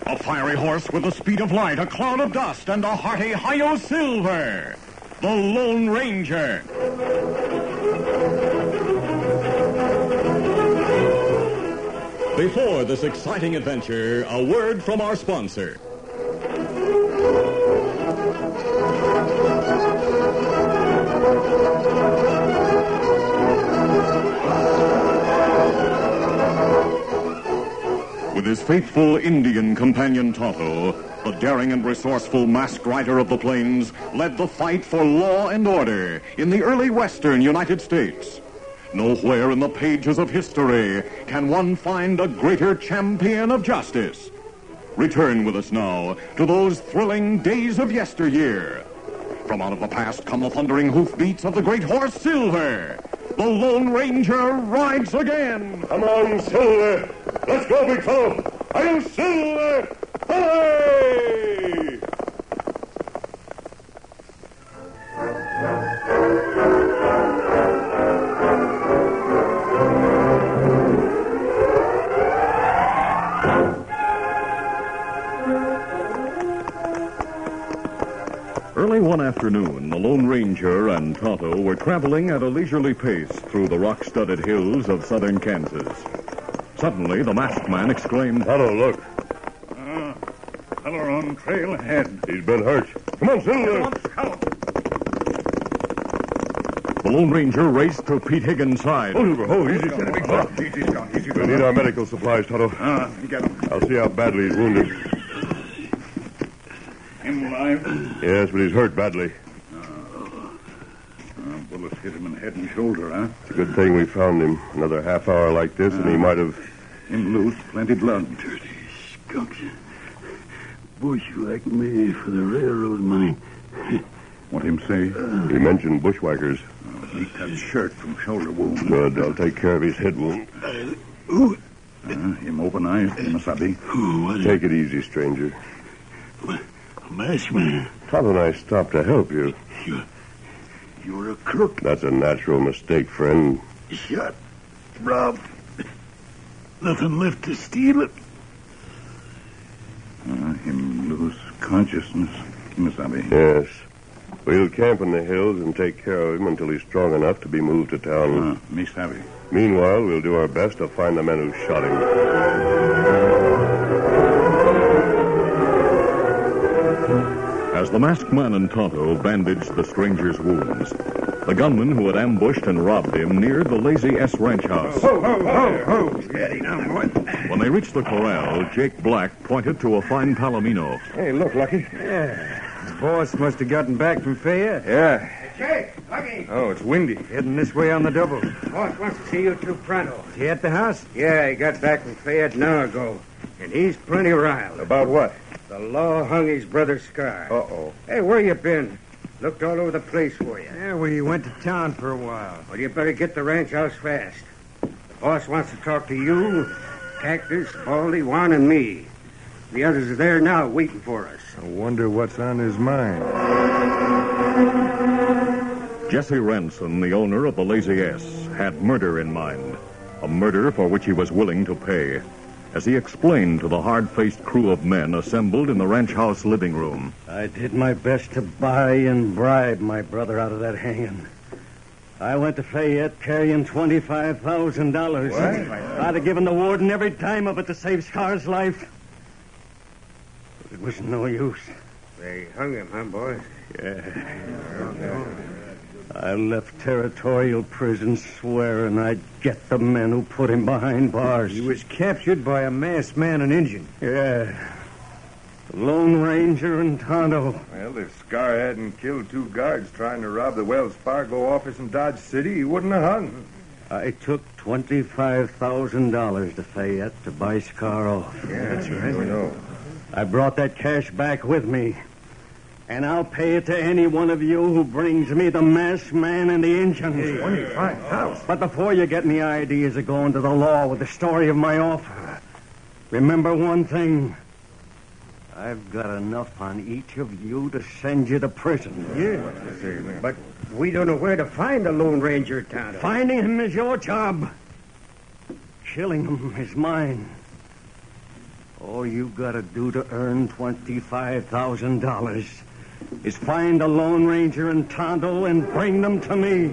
A fiery horse with the speed of light, a cloud of dust, and a hearty Hi-Yo Silver, the Lone Ranger. Before this exciting adventure, a word from our sponsor. With his faithful Indian companion Tonto, the daring and resourceful masked rider of the plains led the fight for law and order in the early western United States. Nowhere in the pages of history can one find a greater champion of justice. Return with us now to those thrilling days of yesteryear. From out of the past come the thundering hoofbeats of the great horse Silver. The Lone Ranger rides again. Come on, Silver. Let's go, big fellow. I'll Silver. Hooray! Early one afternoon, the Lone Ranger and Tonto were traveling at a leisurely pace through the rock-studded hills of southern Kansas. Suddenly, the masked man exclaimed, Tonto, look. Feller on trail ahead. He's been hurt. Come on, Silver. The Lone Ranger raced to Pete Higgins' side. Oh, Silver, easy, steady, big fellow. Easy. We need our medical supplies, Tonto. Get him. I'll see how badly he's wounded. Him alive? Yes, but he's hurt badly. Bullets hit him in head and shoulder, huh? It's a good thing we found him. Another half hour like this, and he might have... Him loose, plenty blood. Dirty skunks. Bush like me for the railroad money. What him say? He mentioned bushwhackers. Leak that shirt from shoulder wound. Good, I'll take care of his head wound. Him open eyes, Masabi. Take it easy, stranger. Masked man. Tonto and I stopped to help you. You're a crook. That's a natural mistake, friend. Shot. Robbed. Nothing left to steal it. Him lose consciousness, Masabi. Yes. We'll camp in the hills and take care of him until he's strong enough to be moved to town. Masabi. Meanwhile, we'll do our best to find the men who shot him. As the masked man and Tonto bandaged the stranger's wounds, the gunman who had ambushed and robbed him neared the Lazy S ranch house. Ho! Steady now, boy. When they reached the corral, Jake Black pointed to a fine palomino. Hey, look, Lucky. Yeah. The boss must have gotten back from Fayette. Yeah. Jake, Lucky. Oh, it's windy. Heading this way on the double. Boss wants to see you two pronto. Is he at the house? Yeah, he got back from Fayette an hour ago. And he's plenty riled. About what? The law hung his brother Scar. Uh-oh. Hey, where you been? Looked all over the place for you. Yeah, we went to town for a while. Well, you better get the ranch house fast. The boss wants to talk to you, Cactus, Baldy, Juan, and me. The others are there now waiting for us. I wonder what's on his mind. Jesse Ranson, the owner of the Lazy S, had murder in mind. A murder for which he was willing to pay. As he explained to the hard-faced crew of men assembled in the ranch house living room. I did my best to buy and bribe my brother out of that hanging. I went to Fayette carrying $25,000. I'd have given the warden every dime of it to save Scar's life. But it was no use. They hung him, huh, boys? Yeah. I left territorial prison swearing I'd get the men who put him behind bars. He was captured by a masked man and Indian. Yeah. The Lone Ranger and Tonto. Well, if Scar hadn't killed two guards trying to rob the Wells Fargo office in Dodge City, he wouldn't have hung. I took $25,000 to Fayette to buy Scar off. Yeah, that's right. We know. I brought that cash back with me. And I'll pay it to any one of you who brings me the masked man and the Injun. $25,000. But before you get any ideas of going to the law with the story of my offer, remember one thing. I've got enough on each of you to send you to prison. Yeah. But we don't know where to find the Lone Ranger, Tonto. Finding him is your job. Killing him is mine. All you gotta do to earn $25,000 is find a Lone Ranger and Tonto and bring them to me.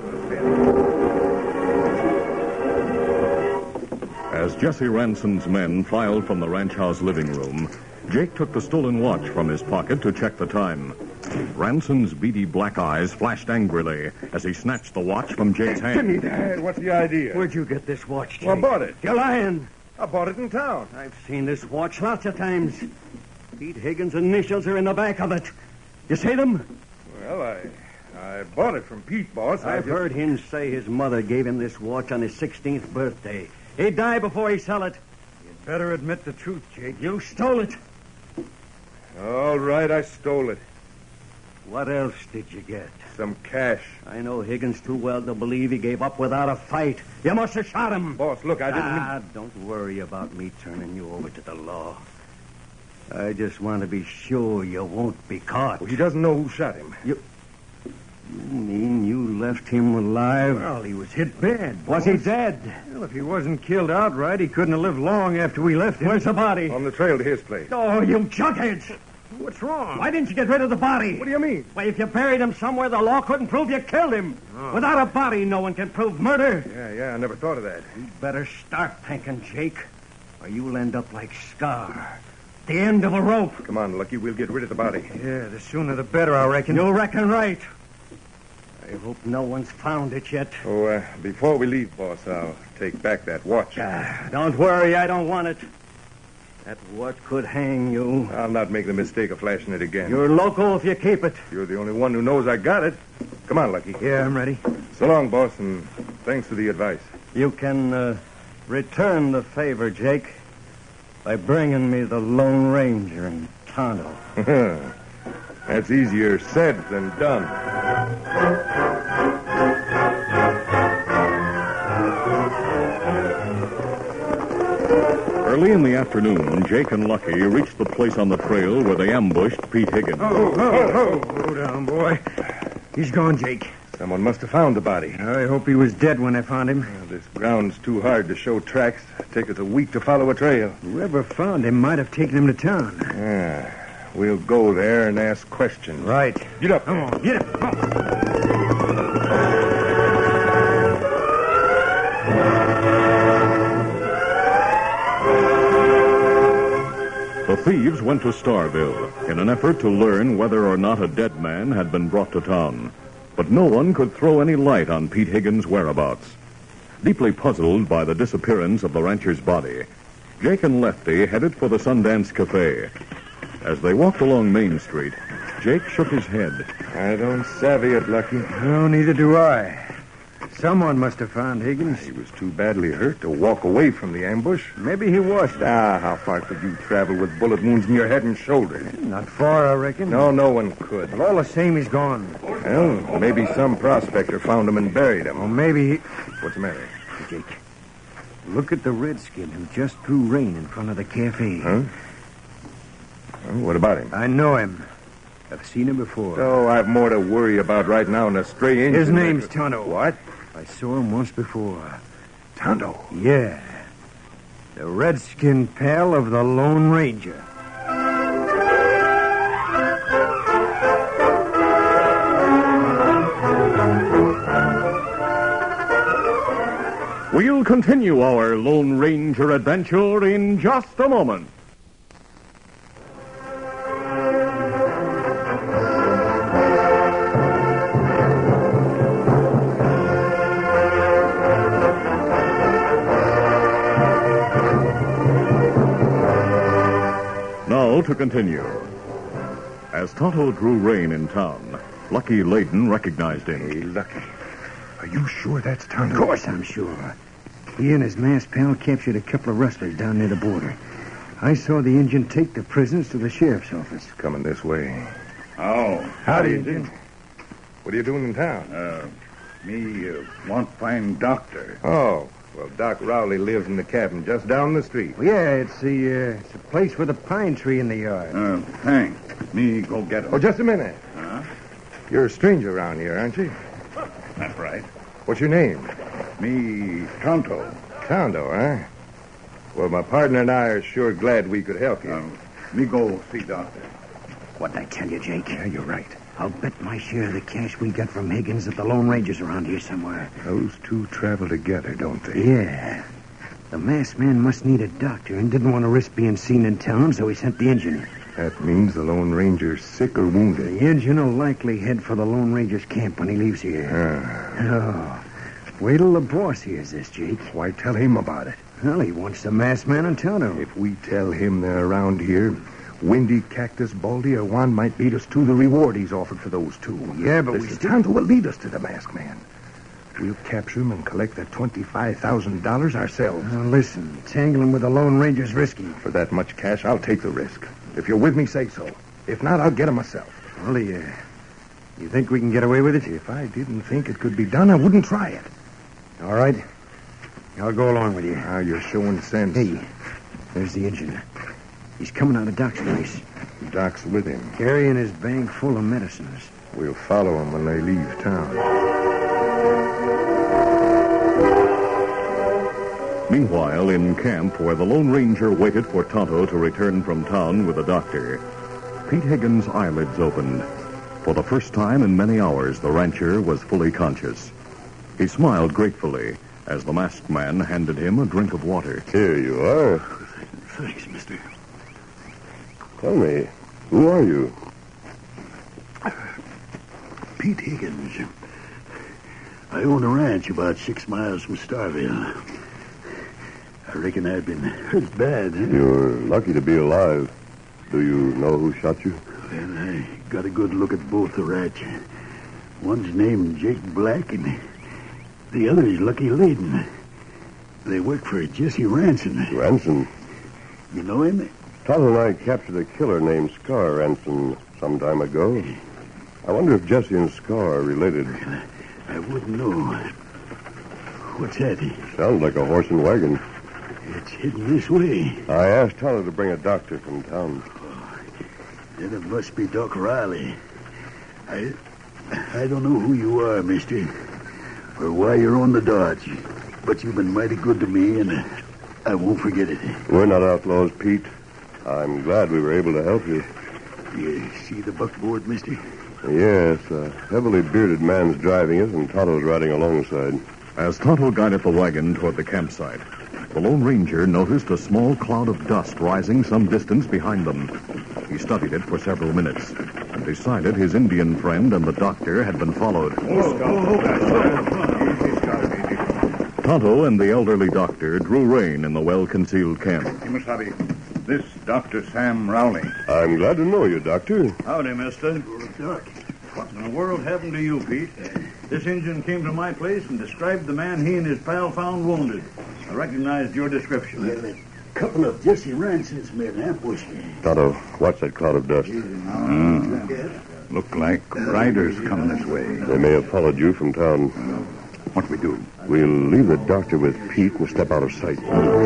As Jesse Ranson's men filed from the ranch house living room, Jake took the stolen watch from his pocket to check the time. Ranson's beady black eyes flashed angrily as he snatched the watch from Jake's hand. Give me that. What's the idea? Where'd you get this watch, Jake? Well, I bought it. You're lying. I bought it in town. I've seen this watch lots of times. Pete Higgins' initials are in the back of it. You see them? Well, I bought it from Pete, boss. I've heard him say his mother gave him this watch on his 16th birthday. He'd die before he sell it. You'd better admit the truth, Jake. You stole it. All right, I stole it. What else did you get? Some cash. I know Higgins too well to believe he gave up without a fight. You must have shot him. Boss, look, I didn't... Don't worry about me turning you over to the law. I just want to be sure you won't be caught. Well, he doesn't know who shot him. You mean you left him alive? Well, he was hit bad. Was he dead? Well, if he wasn't killed outright, he couldn't have lived long after we left him. Where's the body? On the trail to his place. Oh, you junkheads! What's wrong? Why didn't you get rid of the body? What do you mean? Why, if you buried him somewhere, the law couldn't prove you killed him. Oh. Without a body, no one can prove murder. Yeah, I never thought of that. You'd better start thinking, Jake, or you'll end up like Scar. The end of a rope. Come on, Lucky, we'll get rid of the body. Yeah, the sooner the better, I reckon. You reckon right. I hope no one's found it yet. Oh, before we leave, boss, I'll take back that watch. Don't worry, I don't want it. That watch could hang you. I'll not make the mistake of flashing it again. You're loco if you keep it. You're the only one who knows I got it. Come on, Lucky. Yeah, I'm ready. So long, boss, and thanks for the advice. You can return the favor, Jake, by bringing me the Lone Ranger and Tonto. That's easier said than done. Early in the afternoon, Jake and Lucky reached the place on the trail where they ambushed Pete Higgins. Slow down, boy. He's gone, Jake. Someone must have found the body. I hope he was dead when they found him. This ground's too hard to show tracks. It'd take us a week to follow a trail. Whoever found him might have taken him to town. Yeah. We'll go there and ask questions. Right. Get up. Come on, get up. Come on. The thieves went to Starville in an effort to learn whether or not a dead man had been brought to town. But no one could throw any light on Pete Higgins' whereabouts. Deeply puzzled by the disappearance of the rancher's body, Jake and Lefty headed for the Sundance Cafe. As they walked along Main Street, Jake shook his head. I don't savvy it, Lucky. No, neither do I. Someone must have found Higgins. He was too badly hurt to walk away from the ambush. Maybe he was. How far could you travel with bullet wounds in your head and shoulder? Not far, I reckon. No one could. Well, all the same, he's gone. Well, maybe some prospector found him and buried him. Or maybe What's the matter? Jake, look at the redskin who just drew rein in front of the cafe. Huh? What about him? I know him. I've seen him before. Oh, I've more to worry about right now than a stray Indian. His name's Tonto. What? I saw him once before. Tonto. Yeah. The redskin pal of the Lone Ranger. We'll continue our Lone Ranger adventure in just a moment. Now to continue. As Tonto drew rein in town, Lucky Layden recognized him. Hey, Lucky. Are you sure that's Tonto? Of course I'm sure. He and his masked pal captured a couple of rustlers down near the border. I saw the Indian take the prisoners to the sheriff's office. Coming this way. Oh, Howdy, Indian. What are you doing in town? me want find doctor. Oh, well, Doc Rowley lives in the cabin just down the street. Well, yeah, it's the place with a pine tree in the yard. Thanks. Me go get him. Oh, just a minute. Huh? You're a stranger around here, aren't you? That's right. What's your name? Me Tonto. Tonto, huh? Well, my partner and I are sure glad we could help you. Me go see doctor. What'd I tell you, Jake? Yeah, you're right. I'll bet my share of the cash we got from Higgins that the Lone Ranger's around here somewhere. Those two travel together, don't they? Yeah. The masked man must need a doctor and didn't want to risk being seen in town, so he sent the Indian. That means the Lone Ranger's sick or wounded. The Indian will likely head for the Lone Ranger's camp when he leaves here. Oh. Wait till the boss hears this, Jake. Why tell him about it? Well, he wants the masked man in Tonto. If we tell him they're around here, Windy, Cactus, Baldy, or Juan might beat us to the reward he's offered for those two. Yeah, but Tonto will lead us to the masked man. We'll capture him and collect that $25,000 ourselves. Now, listen, tangling with the Lone Ranger's risky. For that much cash, I'll take the risk. If you're with me, say so. If not, I'll get him myself. Well, you think we can get away with it? If I didn't think it could be done, I wouldn't try it. All right. I'll go along with you. Now you're showing sense. Hey, there's the engine. He's coming out of Doc's place. Doc's with him. Carrying his bag full of medicines. We'll follow him when they leave town. Meanwhile, in camp, where the Lone Ranger waited for Tonto to return from town with a doctor, Pete Higgins' eyelids opened. For the first time in many hours, the rancher was fully conscious. He smiled gratefully as the masked man handed him a drink of water. Here you are. Thanks, mister. Tell me, who are you? Pete Higgins. I own a ranch about 6 miles from Starville. I reckon I've been hurt bad. You're lucky to be alive. Do you know who shot you? Well, I got a good look at both the rats. One's named Jake Black, and the other's Lucky Layden. They work for Jesse Ranson. Ranson? You know him? Tonto and I captured a killer named Scar Ranson some time ago. I wonder if Jesse and Scar are related. I wouldn't know. What's that? Sounds like a horse and wagon. It's hidden this way. I asked Tonto to bring a doctor from town. Then it must be Doc Riley. I don't know who you are, mister, or why you're on the dodge, but you've been mighty good to me, and I won't forget it. We're not outlaws, Pete. I'm glad we were able to help you. You see the buckboard, mister? Yes, a heavily bearded man's driving it, and Tonto's riding alongside. As Tonto guided the wagon toward the campsite, the Lone Ranger noticed a small cloud of dust rising some distance behind them. He studied it for several minutes and decided his Indian friend and the doctor had been followed. Tonto and the elderly doctor drew rein in the well-concealed camp. Kimasabi, this Dr. Sam Rowley. I'm glad to know you, Doctor. Howdy, mister. Doc. What in the world happened to you, Pete? This Indian came to my place and described the man he and his pal found wounded. I recognized your description. Well, a couple of Jesse Ransons made an ambush. Tonto, watch that cloud of dust. Look like riders coming this way. They may have followed you from town. What we do? We'll leave the doctor with Pete and step out of sight.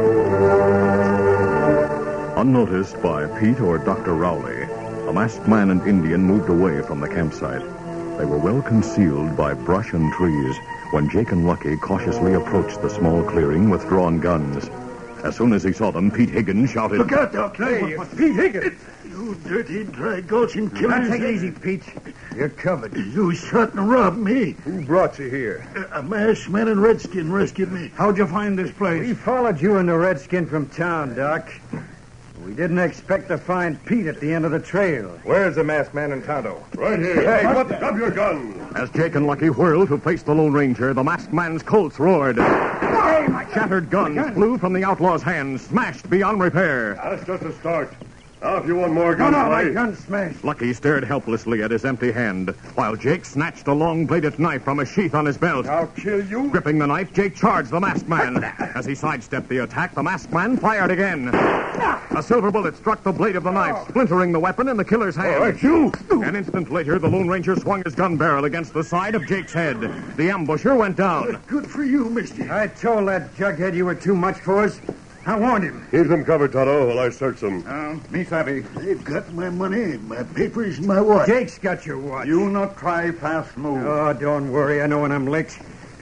Unnoticed by Pete or Dr. Rowley, a masked man and Indian moved away from the campsite. They were well concealed by brush and trees when Jake and Lucky cautiously approached the small clearing with drawn guns. As soon as he saw them, Pete Higgins shouted, Look out, Doc. Hey, Pete Higgins. You dirty, dry gulching killers. Take it easy, Pete. You're covered. You shot and robbed me. Who brought you here? A masked man and redskin rescued me. How'd you find this place? We followed you and the redskin from town, Doc. We didn't expect to find Pete at the end of the trail. Where's the masked man in Tonto? Right here. Hey, what? Drop your gun. As Jake and Lucky whirled to face the Lone Ranger, the masked man's Colts roared. Shattered guns flew from the outlaw's hands, smashed beyond repair. That's just a start. Now, if you want more guns, My gun's smashed. Lucky stared helplessly at his empty hand, while Jake snatched a long-bladed knife from a sheath on his belt. I'll kill you. Gripping the knife, Jake charged the masked man. As he sidestepped the attack, the masked man fired again. A silver bullet struck the blade of the knife, splintering the weapon in the killer's hand. All right, you. An instant later, the Lone Ranger swung his gun barrel against the side of Jake's head. The ambusher went down. Good for you, mister. I told that jughead you were too much for us. I warned him. Keep them covered, Tonto, while I search them. Me sabi. They've got my money, my papers, my watch. Jake's got your watch. You not try fast move. Oh, don't worry. I know when I'm licked.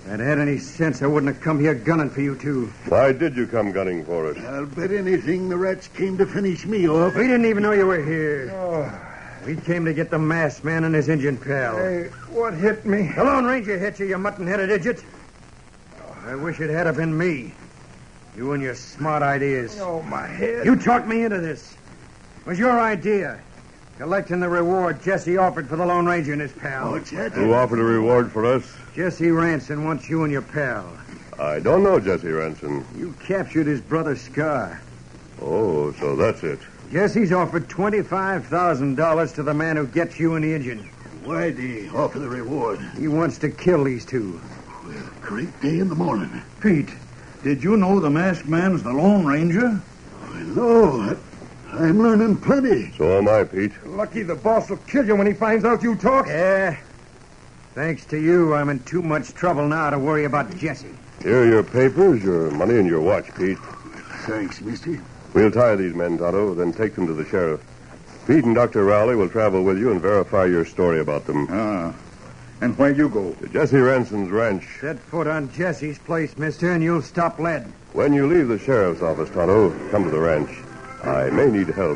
If I'd had any sense, I wouldn't have come here gunning for you two. Why did you come gunning for us? I'll bet anything the rats came to finish me off. We didn't even know you were here. We came to get the masked man and his Indian pal. Hey, what hit me? The Lone Ranger hit you, you mutton-headed idiot. I wish it had been me. You and your smart ideas. Oh, my head. You talked me into this. It was your idea. Collecting the reward Jesse offered for the Lone Ranger and his pal. What's that? Who offered a reward for us? Jesse Ranson wants you and your pal. I don't know Jesse Ranson. You captured his brother Scar. Oh, so that's it. Jesse's offered $25,000 to the man who gets you and the Indian. Why'd he offer the reward? He wants to kill these two. Well, great day in the morning. Pete, did you know the masked man's the Lone Ranger? No, I'm learning plenty. So am I, Pete. Lucky the boss will kill you when he finds out you talk. Yeah. Thanks to you, I'm in too much trouble now to worry about Jesse. Here are your papers, your money, and your watch, Pete. Thanks, mister. We'll tie these men, Tonto, then take them to the sheriff. Pete and Dr. Rowley will travel with you and verify your story about them. Ah. And where you go? To Jesse Ranson's ranch. Set foot on Jesse's place, mister, and you'll stop lead. When you leave the sheriff's office, Tonto, come to the ranch. I may need help.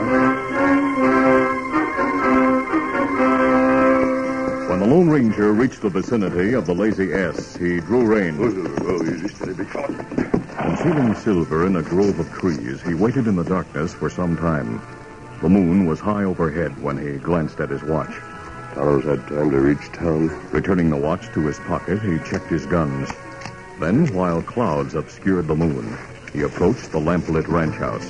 When the Lone Ranger reached the vicinity of the Lazy S, he drew rein. Concealing Silver in a grove of trees, he waited in the darkness for some time. The moon was high overhead when he glanced at his watch. Tonto's had time to reach town. Returning the watch to his pocket, he checked his guns. Then, while clouds obscured the moon, he approached the lamplit ranch house.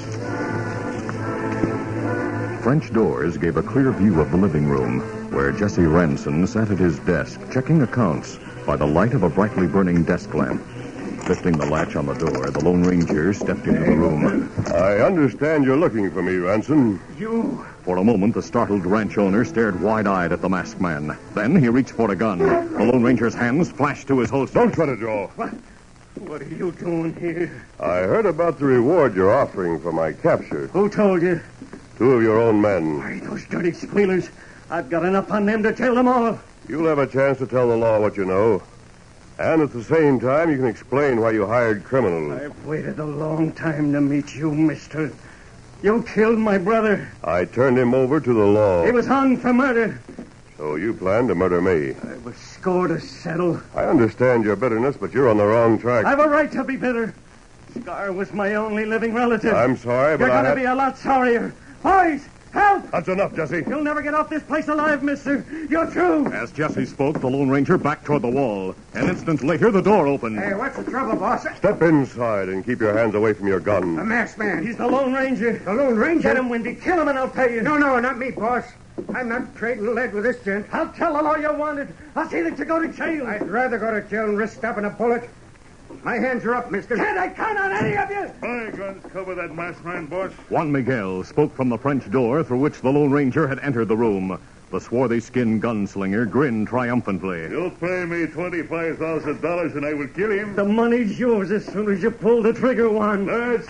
French doors gave a clear view of the living room, where Jesse Ranson sat at his desk, checking accounts by the light of a brightly burning desk lamp. Lifting the latch on the door, the Lone Ranger stepped into the room. I understand you're looking for me, Ranson. You? For a moment, the startled ranch owner stared wide-eyed at the masked man. Then he reached for a gun. The Lone Ranger's hands flashed to his holster. Don't try to draw. What are you doing here? I heard about the reward you're offering for my capture. Who told you? 2 of your own men. Why, those dirty squealers. I've got enough on them to tell them all. You'll have a chance to tell the law what you know. And at the same time, you can explain why you hired criminals. I've waited a long time to meet you, mister. You killed my brother. I turned him over to the law. He was hung for murder. So you planned to murder me. I was score to settle. I understand your bitterness, but you're on the wrong track. I've a right to be bitter. Scar was my only living relative. I'm sorry, but You're going to be a lot sorrier. Boys, help! That's enough, Jesse. You'll never get off this place alive, mister. You're through. As Jesse spoke, the Lone Ranger backed toward the wall. An instant later, the door opened. Hey, what's the trouble, boss? Step inside and keep your hands away from your gun. The masked man. He's the Lone Ranger. The Lone Ranger? Get him, Windy. Kill him and I'll pay you. No, not me, boss. I'm not trading lead with this gent. I'll tell the law you wanted. I'll see that you go to jail. I'd rather go to jail and risk stopping a bullet. My hands are up, mister. Can't I count on any of you? My guns cover that masked man, boss. Juan Miguel spoke from the French door through which the Lone Ranger had entered the room. The swarthy-skinned gunslinger grinned triumphantly. You'll pay me $25,000 and I will kill him. The money's yours as soon as you pull the trigger, Juan. Let's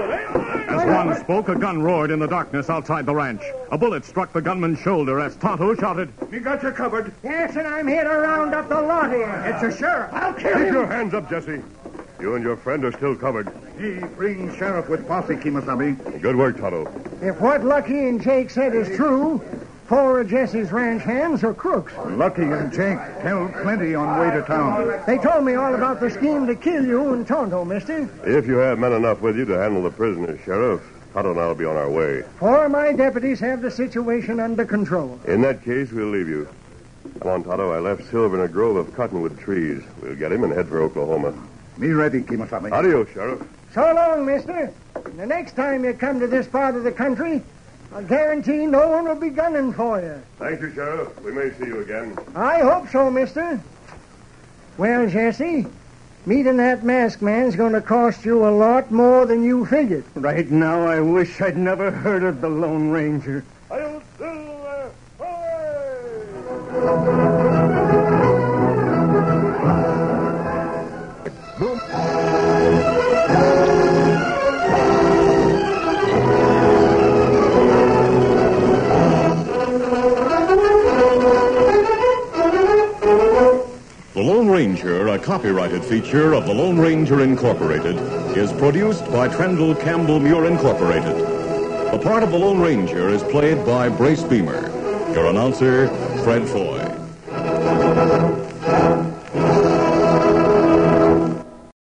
As Juan spoke, a gun roared in the darkness outside the ranch. A bullet struck the gunman's shoulder as Tonto shouted, We got you covered. Yes, and I'm here to round up the lot here. It's a sheriff. I'll kill Keep him. your hands up, Jesse. You and your friend are still covered. He brings sheriff with posse, Kimasabi. Good work, Tonto. If what Lucky and Jake said is true, 4 of Jesse's ranch hands are crooks. Lucky and Jake tell plenty on way to town. They told me all about the scheme to kill you and Tonto, mister. If you have men enough with you to handle the prisoners, Sheriff, Tonto and I will be on our way. 4 of my deputies have the situation under control. In that case, we'll leave you. Come on, Tonto. I left Silver in a grove of cottonwood trees. We'll get him and head for Oklahoma. Me ready, Kimasabi. Adios, Sheriff. So long, mister. The next time you come to this part of the country, I guarantee no one will be gunning for you. Thank you, Sheriff. We may see you again. I hope so, mister. Well, Jesse, meeting that masked man's going to cost you a lot more than you figured. Right now, I wish I'd never heard of the Lone Ranger. I'll Silver! The Lone Ranger, a copyrighted feature of the Lone Ranger Incorporated, is produced by Trendle Campbell Muir Incorporated. The part of the Lone Ranger is played by Brace Beamer. Your announcer, Fred Foy.